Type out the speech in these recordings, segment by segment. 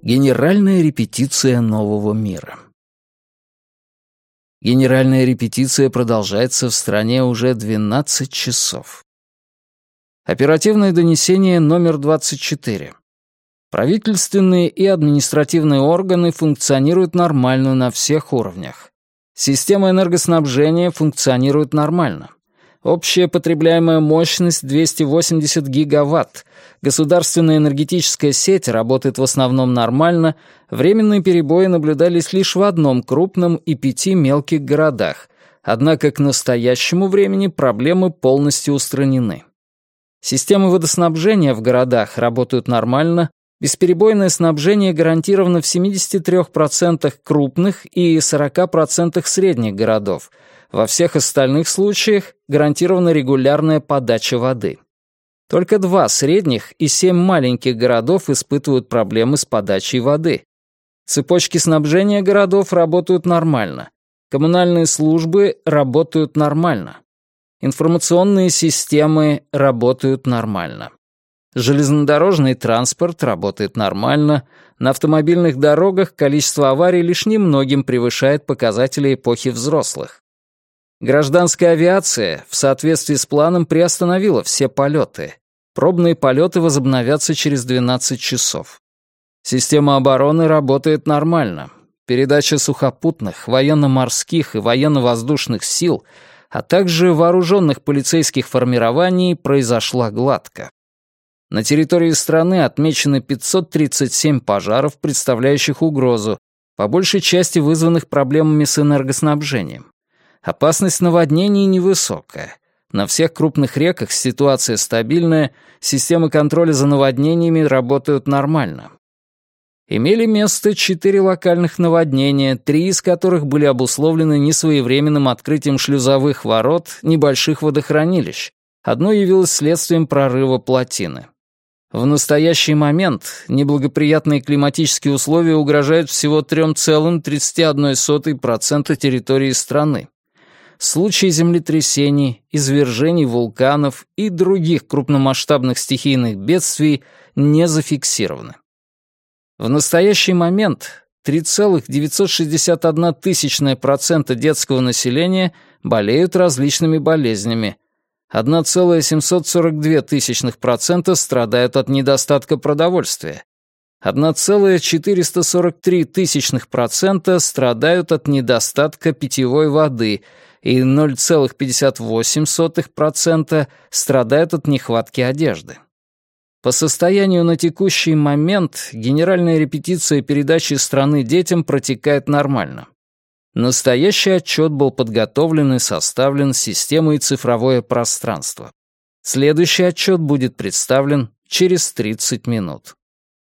Генеральная репетиция нового мира. Генеральная репетиция продолжается в стране уже 12 часов. Оперативное донесение номер 24. Правительственные и административные органы функционируют нормально на всех уровнях. Система энергоснабжения функционирует нормально. Общая потребляемая мощность 280 гигаватт. Государственная энергетическая сеть работает в основном нормально. Временные перебои наблюдались лишь в одном крупном и 5 мелких городах. Однако к настоящему времени проблемы полностью устранены. Системы водоснабжения в городах работают нормально. Бесперебойное снабжение гарантировано в 73% крупных и 40% средних городов. Во всех остальных случаях гарантирована регулярная подача воды. Только 2 средних и 7 маленьких городов испытывают проблемы с подачей воды. Цепочки снабжения городов работают нормально. Коммунальные службы работают нормально. Информационные системы работают нормально. Железнодорожный транспорт работает нормально. На автомобильных дорогах количество аварий лишь немногим превышает показатели эпохи взрослых. Гражданская авиация в соответствии с планом приостановила все полеты. Пробные полеты возобновятся через 12 часов. Система обороны работает нормально. Передача сухопутных, военно-морских и военно-воздушных сил, а также вооруженных полицейских формирований произошла гладко. На территории страны отмечены 537 пожаров, представляющих угрозу, по большей части вызванных проблемами с энергоснабжением. Опасность наводнений невысокая. На всех крупных реках ситуация стабильная, системы контроля за наводнениями работают нормально. Имели место 4 локальных наводнения, 3 из которых были обусловлены несвоевременным открытием шлюзовых ворот небольших водохранилищ. Одно явилось следствием прорыва плотины. В настоящий момент неблагоприятные климатические условия угрожают всего 3,31% территории страны. Случаи землетрясений, извержений вулканов и других крупномасштабных стихийных бедствий не зафиксированы. В настоящий момент 3,961% детского населения болеют различными болезнями, 1,742% страдают от недостатка продовольствия, 1,443% страдают от недостатка питьевой воды и 0,58% страдают от нехватки одежды. По состоянию на текущий момент генеральная репетиция передачи страны детям протекает нормально. Настоящий отчет был подготовлен и составлен системой «Цифровое пространство». Следующий отчет будет представлен через 30 минут.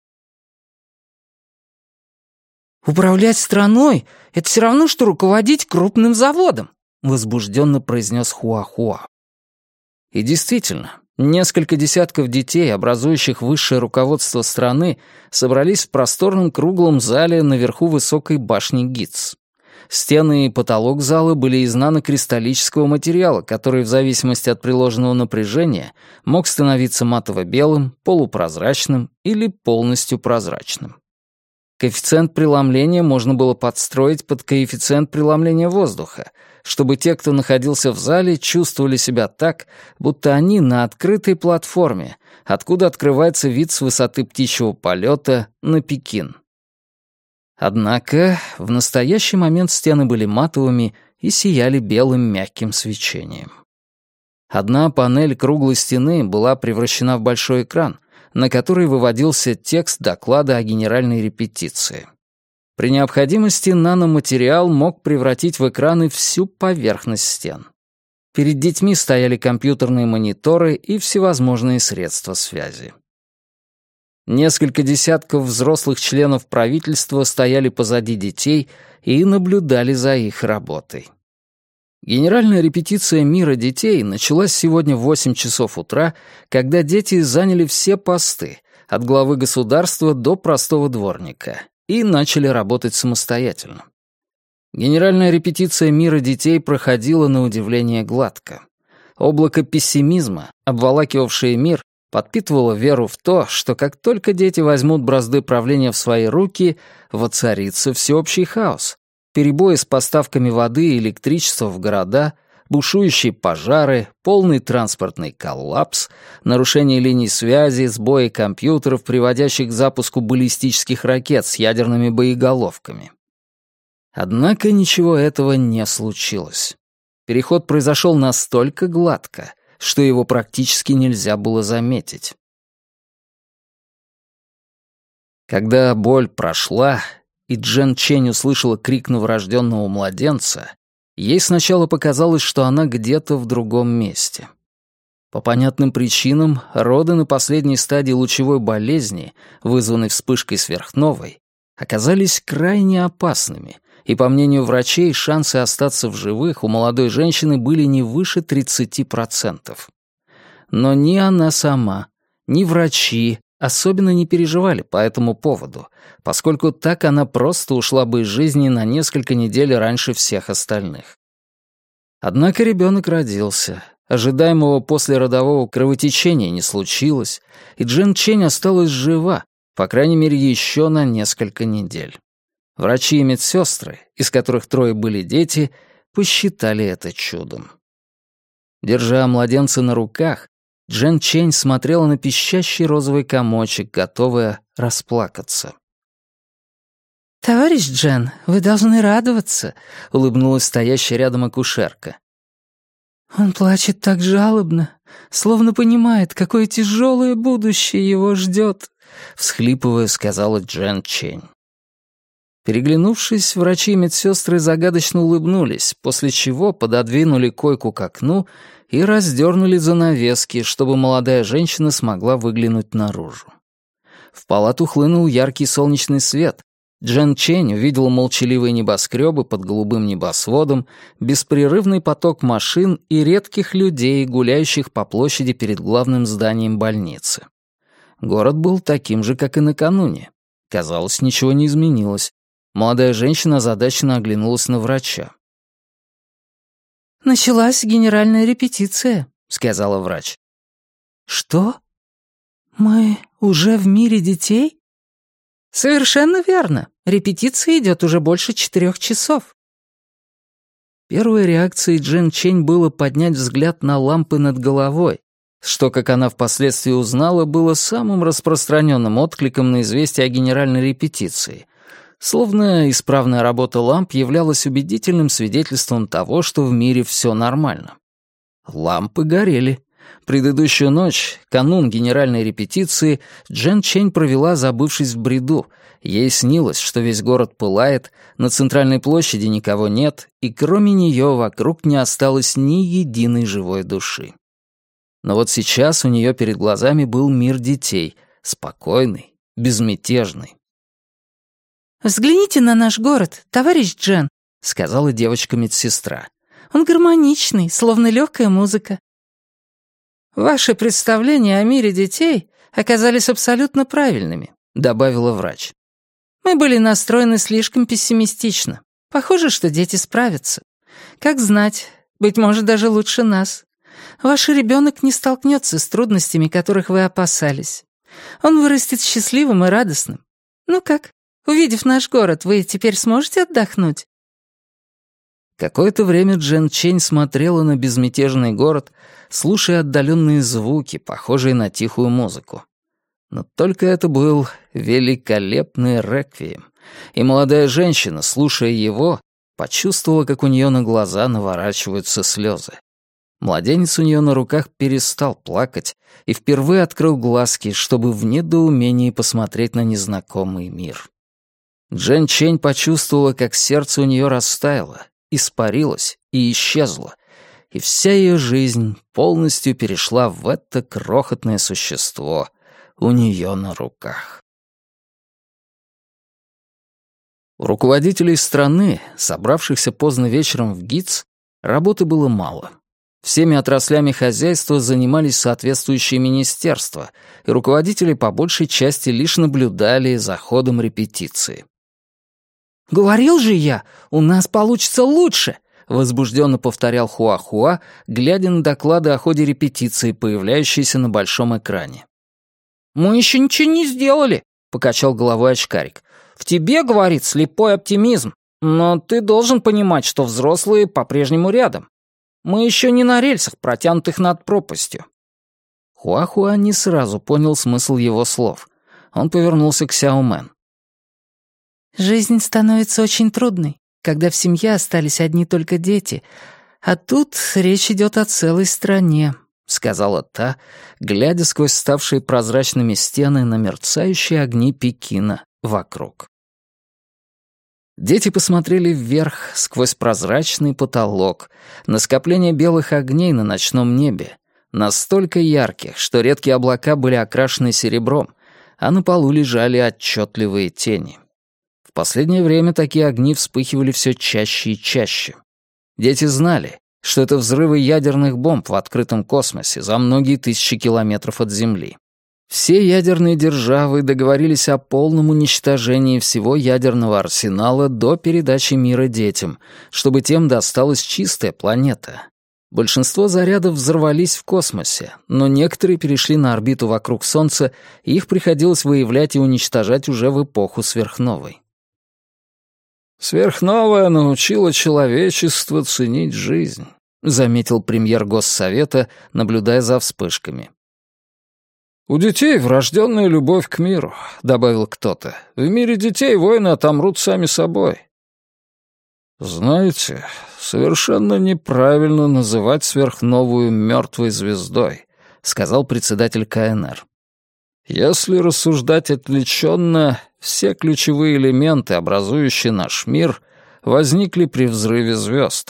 «Управлять страной — это все равно, что руководить крупным заводом», — возбужденно произнес Хуахуа. И действительно, несколько десятков детей, образующих высшее руководство страны, собрались в просторном круглом зале наверху высокой башни ГИЦ. Стены и потолок зала были из нанокристаллического материала, который в зависимости от приложенного напряжения мог становиться матово-белым, полупрозрачным или полностью прозрачным. Коэффициент преломления можно было подстроить под коэффициент преломления воздуха, чтобы те, кто находился в зале, чувствовали себя так, будто они на открытой платформе, откуда открывается вид с высоты птичьего полета на Пекин. Однако в настоящий момент стены были матовыми и сияли белым мягким свечением. Одна панель круглой стены была превращена в большой экран, на который выводился текст доклада о генеральной репетиции. При необходимости наноматериал мог превратить в экраны всю поверхность стен. Перед детьми стояли компьютерные мониторы и всевозможные средства связи. Несколько десятков взрослых членов правительства стояли позади детей и наблюдали за их работой. Генеральная репетиция мира детей началась сегодня в 8 часов утра, когда дети заняли все посты, от главы государства до простого дворника, и начали работать самостоятельно. Генеральная репетиция мира детей проходила на удивление гладко. Облако пессимизма, обволакивавшее мир, подпитывала веру в то, что как только дети возьмут бразды правления в свои руки, воцарится всеобщий хаос. Перебои с поставками воды и электричества в города, бушующие пожары, полный транспортный коллапс, нарушение линий связи, сбои компьютеров, приводящих к запуску баллистических ракет с ядерными боеголовками. Однако ничего этого не случилось. Переход произошел настолько гладко, что его практически нельзя было заметить. Когда боль прошла, и Джен Чень услышала крик новорожденного младенца, ей сначала показалось, что она где-то в другом месте. По понятным причинам, роды на последней стадии лучевой болезни, вызванной вспышкой сверхновой, оказались крайне опасными, и, по мнению врачей, шансы остаться в живых у молодой женщины были не выше 30%. Но ни она сама, ни врачи особенно не переживали по этому поводу, поскольку так она просто ушла бы из жизни на несколько недель раньше всех остальных. Однако ребенок родился, ожидаемого послеродового кровотечения не случилось, и Джен Чень осталась жива, по крайней мере, еще на несколько недель. Врачи и медсестры, из которых 3 были дети, посчитали это чудом. Держа младенца на руках, Джен Чень смотрела на пищащий розовый комочек, готовая расплакаться. «Товарищ Джен, вы должны радоваться», — улыбнулась стоящая рядом акушерка. «Он плачет так жалобно, словно понимает, какое тяжелое будущее его ждет», — всхлипывая, сказала Джен Чень. Переглянувшись, врачи и медсестры загадочно улыбнулись, после чего пододвинули койку к окну и раздернули занавески, чтобы молодая женщина смогла выглянуть наружу. В палату хлынул яркий солнечный свет. Джен Чень увидела молчаливые небоскребы под голубым небосводом, беспрерывный поток машин и редких людей, гуляющих по площади перед главным зданием больницы. Город был таким же, как и накануне. Казалось, ничего не изменилось. Молодая женщина озадаченно оглянулась на врача. «Началась генеральная репетиция», — сказала врач. «Что? Мы уже в мире детей?» «Совершенно верно. Репетиция идет уже больше 4 часов». Первой реакцией Джен Чень было поднять взгляд на лампы над головой, что, как она впоследствии узнала, было самым распространенным откликом на известие о генеральной репетиции, словно исправная работа ламп являлась убедительным свидетельством того, что в мире все нормально. Лампы горели. Предыдущую ночь, канун генеральной репетиции, Джен Чень провела, забывшись в бреду. Ей снилось, что весь город пылает, на центральной площади никого нет, и кроме нее вокруг не осталось ни единой живой души. Но вот сейчас у нее перед глазами был мир детей, спокойный, безмятежный. «Взгляните на наш город, товарищ Джен», — сказала девочка-медсестра. «Он гармоничный, словно легкая музыка». «Ваши представления о мире детей оказались абсолютно правильными», — добавила врач. «Мы были настроены слишком пессимистично. Похоже, что дети справятся. Как знать, быть может, даже лучше нас. Ваш ребенок не столкнется с трудностями, которых вы опасались. Он вырастет счастливым и радостным. Ну как, увидев наш город, вы теперь сможете отдохнуть?» Какое-то время Джен Чень смотрела на безмятежный город, слушая отдаленные звуки, похожие на тихую музыку. Но только это был великолепный реквием, и молодая женщина, слушая его, почувствовала, как у нее на глаза наворачиваются слезы. Младенец у нее на руках перестал плакать и впервые открыл глазки, чтобы в недоумении посмотреть на незнакомый мир. Джен Чень почувствовала, как сердце у нее растаяло, испарилось и исчезло, и вся ее жизнь полностью перешла в это крохотное существо у нее на руках. У руководителей страны, собравшихся поздно вечером в ГИЦ, работы было мало. Всеми отраслями хозяйства занимались соответствующие министерства, и руководители по большей части лишь наблюдали за ходом репетиции. «Говорил же я, у нас получится лучше!» — — возбужденно повторял Хуахуа, глядя на доклады о ходе репетиции, появляющиеся на большом экране. «Мы еще ничего не сделали», — покачал головой очкарик. «В тебе, — говорит, — слепой оптимизм, но ты должен понимать, что взрослые по-прежнему рядом. Мы еще не на рельсах, протянутых над пропастью». Хуахуа не сразу понял смысл его слов. Он повернулся к Сяомен. «Жизнь становится очень трудной, когда в семье остались одни только дети, а тут речь идет о целой стране», — сказала та, глядя сквозь ставшие прозрачными стены на мерцающие огни Пекина вокруг. Дети посмотрели вверх, сквозь прозрачный потолок, на скопление белых огней на ночном небе, настолько ярких, что редкие облака были окрашены серебром, а на полу лежали отчетливые тени. В последнее время такие огни вспыхивали все чаще и чаще. Дети знали, что это взрывы ядерных бомб в открытом космосе за многие тысячи километров от Земли. Все ядерные державы договорились о полном уничтожении всего ядерного арсенала до передачи мира детям, чтобы тем досталась чистая планета. Большинство зарядов взорвались в космосе, но некоторые перешли на орбиту вокруг Солнца, и их приходилось выявлять и уничтожать уже в эпоху сверхновой. «Сверхновая научила человечество ценить жизнь», — заметил премьер Госсовета, наблюдая за вспышками. «У детей врожденная любовь к миру», — добавил кто-то. «В мире детей войны отомрут сами собой». «Знаете, совершенно неправильно называть сверхновую мертвой звездой», — сказал председатель КНР. «Если рассуждать отвлеченно, все ключевые элементы, образующие наш мир, возникли при взрыве звезд.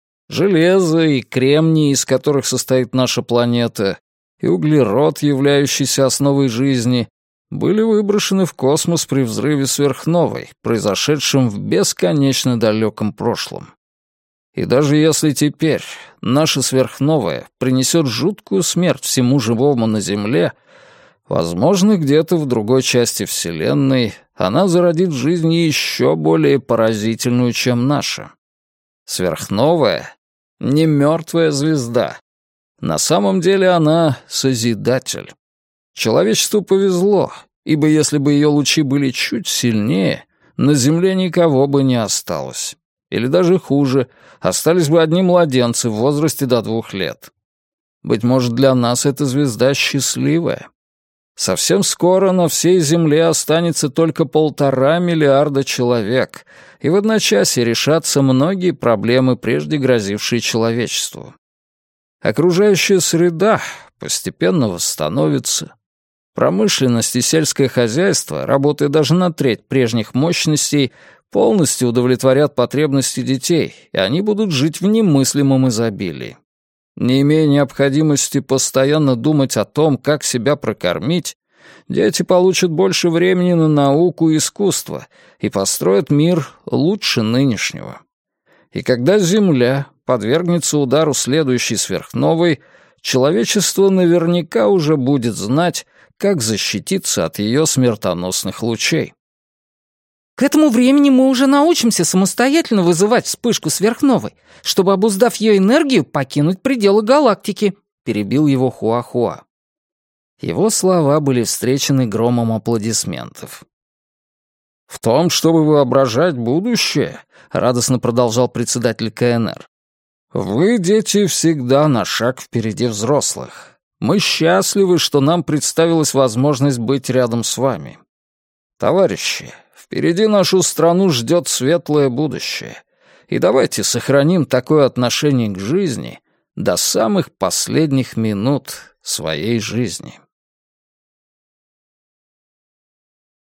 Железо и кремний, из которых состоит наша планета, и углерод, являющийся основой жизни, были выброшены в космос при взрыве сверхновой, произошедшем в бесконечно далеком прошлом. И даже если теперь наша сверхновая принесет жуткую смерть всему живому на Земле, возможно, где-то в другой части Вселенной она зародит жизнь еще более поразительную, чем наша. Сверхновая — не мертвая звезда. На самом деле она — созидатель. Человечеству повезло, ибо если бы ее лучи были чуть сильнее, на Земле никого бы не осталось. Или даже хуже, остались бы одни младенцы в возрасте до 2 лет. Быть может, для нас эта звезда счастливая. Совсем скоро на всей Земле останется только 1,5 миллиарда человек, и в одночасье решатся многие проблемы, прежде грозившие человечеству. Окружающая среда постепенно восстановится. Промышленность и сельское хозяйство, работая даже на треть прежних мощностей, полностью удовлетворят потребности детей, и они будут жить в немыслимом изобилии. Не имея необходимости постоянно думать о том, как себя прокормить, дети получат больше времени на науку и искусство и построят мир лучше нынешнего. И когда Земля подвергнется удару следующей сверхновой, человечество наверняка уже будет знать, как защититься от ее смертоносных лучей. К этому времени мы уже научимся самостоятельно вызывать вспышку сверхновой, чтобы, обуздав ее энергию, покинуть пределы галактики», — перебил его Хуахуа. Его слова были встречены громом аплодисментов. «В том, чтобы воображать будущее», — радостно продолжал председатель КНР, «вы, дети, всегда на шаг впереди взрослых. Мы счастливы, что нам представилась возможность быть рядом с вами. Товарищи, впереди нашу страну ждет светлое будущее, и давайте сохраним такое отношение к жизни до самых последних минут своей жизни».